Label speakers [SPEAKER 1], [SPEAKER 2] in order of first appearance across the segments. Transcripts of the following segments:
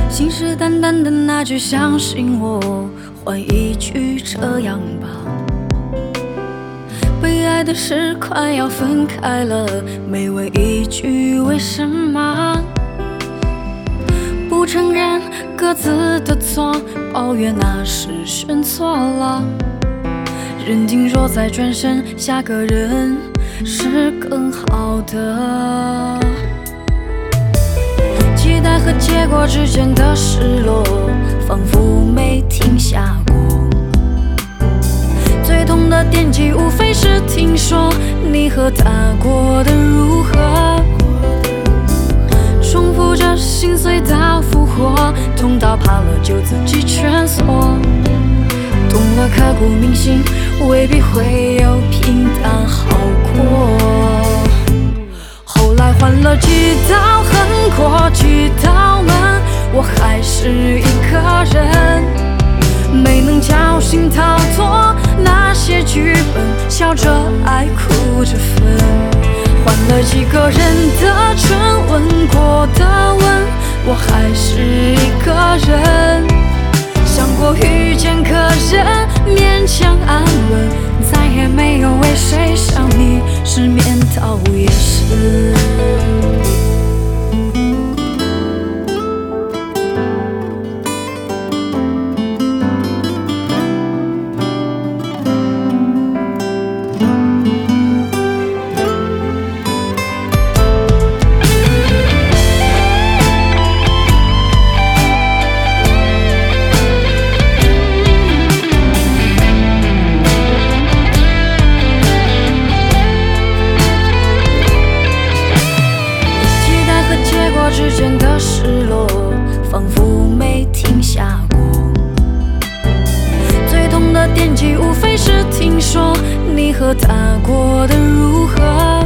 [SPEAKER 1] 信誓旦旦的那句相信我，换一句这样吧。悲哀的是快要分开了，没问一句为什么。不承认各自的错，抱怨那时选错了。认定若再转身，下个人是更好的。期待和结果之间的失落，仿佛没停下过。最痛的惦记，无非是听说你和他过得如何。重复着心碎到复活，痛到怕了就自己蜷缩。痛了刻骨铭心，未必会有平淡好过。后来换了几道横过几道门，我还是一个人，没能侥幸逃脱那些剧本，笑着爱哭着分。换了几个人的唇，吻过的吻，我还是一个人。想过遇见个人，勉强安稳，再也没有为谁想你失眠到夜深。之间的失落，仿佛没停下过。最痛的惦记，无非是听说你和他过得如何。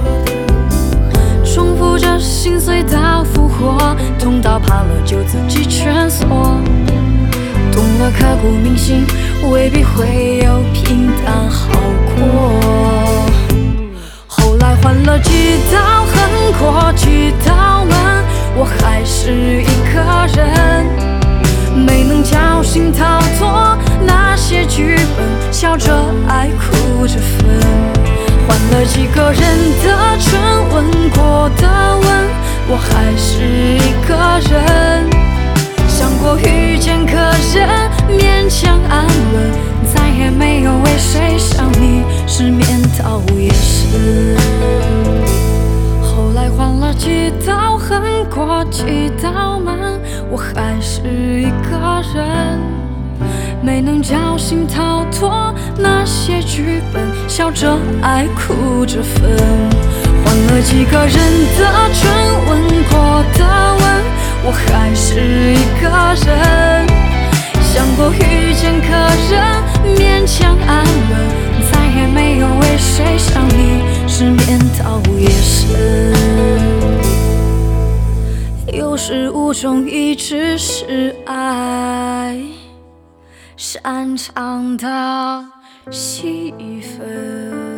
[SPEAKER 1] 重复着心碎到复活，痛到怕了就自己蜷缩。痛了刻骨铭心，未必会有平淡好过。后来换了几道横过几道门，我还是一个人，没能侥幸逃脱那些剧本，笑着爱哭着分。换了几个人的唇，吻过的吻，我还是一个人。想过遇见个人，勉强安稳，再也没有为谁想你失眠到夜深。后来换了几道横过几道门，我还是一个人，没能侥幸逃脱那些剧本，笑着爱哭着分。换了几个人的唇，吻过的吻，我还是一个人。想过遇见个人，勉强安稳，再也没有为谁想你失眠到夜深。有始无终，一直是爱擅长的戏份。